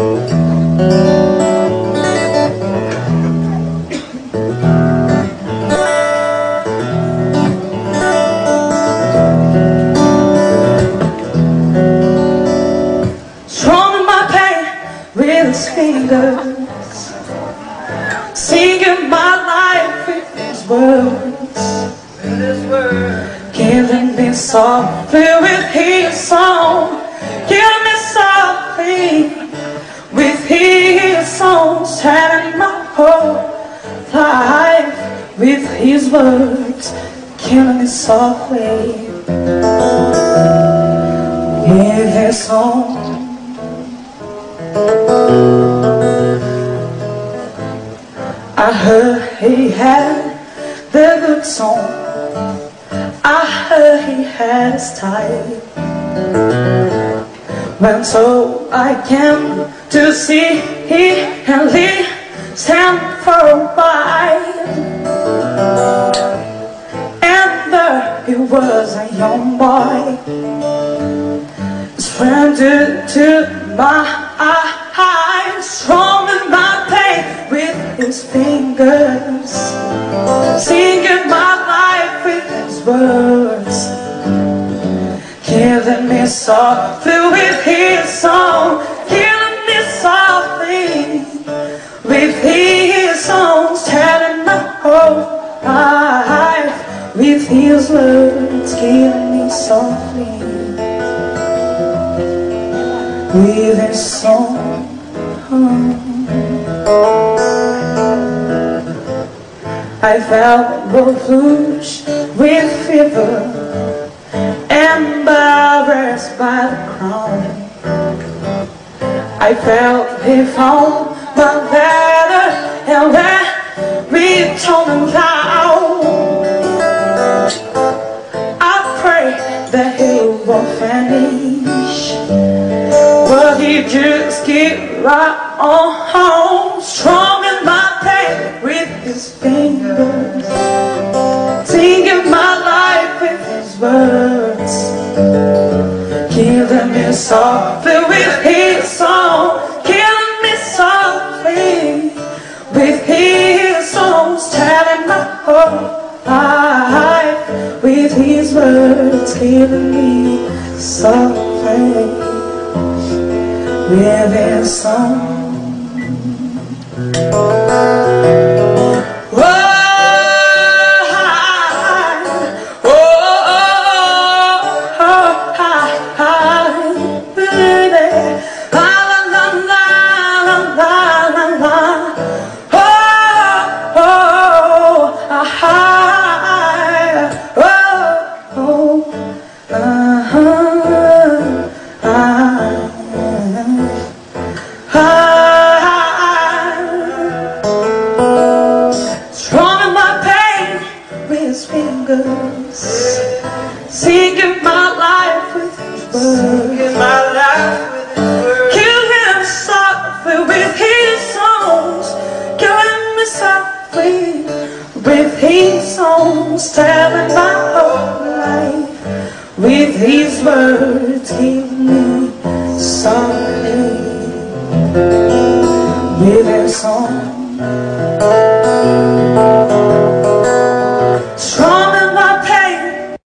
Fingers, singing my life with his words, killing me softly with his song, killing me softly with his songs, telling my whole life with his words, killing me softly with his song. I heard he had the good song, I heard he had his type. When so I came to see he and stand for a while, and there he was, a young boy, surrendered to my eyes, strong in my pain with his fingers, singing my life with his words, killing me softly with his song, killing me softly with his songs, telling my whole life with his words, killing me softly with his song. I felt both flush with fever, embarrassed by the crown. I felt he found my letter and we told him loud. I pray that he won't vanish, but he just keep right on, strong in my pain with his fingers, singing my life with his words, killing me softly with his song, killing me softly with his songs, telling my whole life with his words, killing me softly with his song. Singing my life with his words, killing me softly with his songs, killing me softly with his songs, telling my whole life with his words, killing me softly with his song.